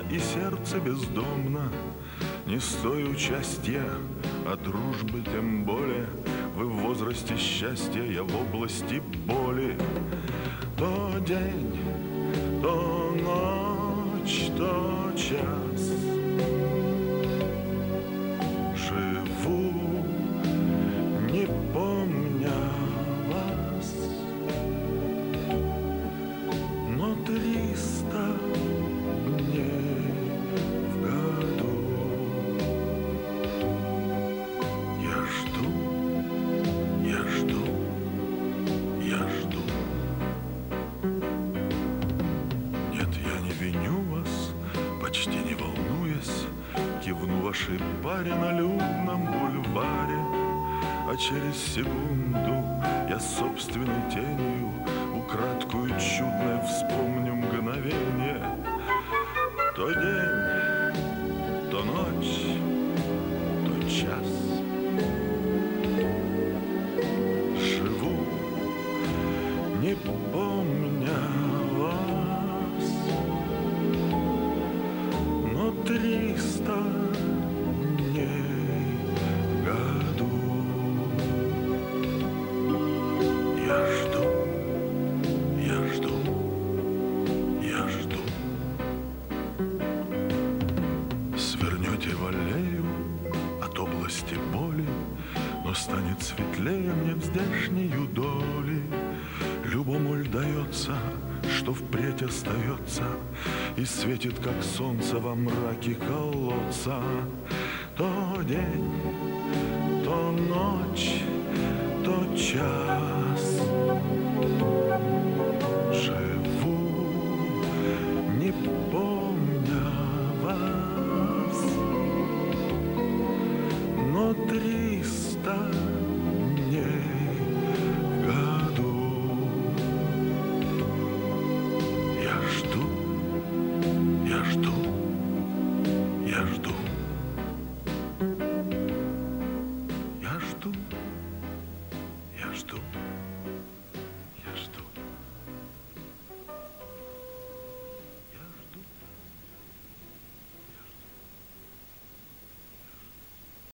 и сердце бездомно. Не стою участия, а дружбы тем более. Вы в возрасте счастья, я в области боли. То день, то ночь, то час живу, не помня вас, но 300 дней в году я жду, я жду, я жду. Нет, я не виню вас, почти не волнуясь, кивну вашей паре на людном бульваре. А через секунду я собственной тенью украдкую чудное вспомню мгновение. То день, то ночь, то час живу, не помня вас, но 300 дней в году я жду, я жду, я жду. Свернете в аллею от области боли, но станет светлее мне в здешнею доли. Любому ль дается, что впредь остается, и светит, как солнце во мраке колодца. То день, то ночь, то час живу, не помня вас, но 300 дней в году я жду, я жду, я жду. Я жду, я жду.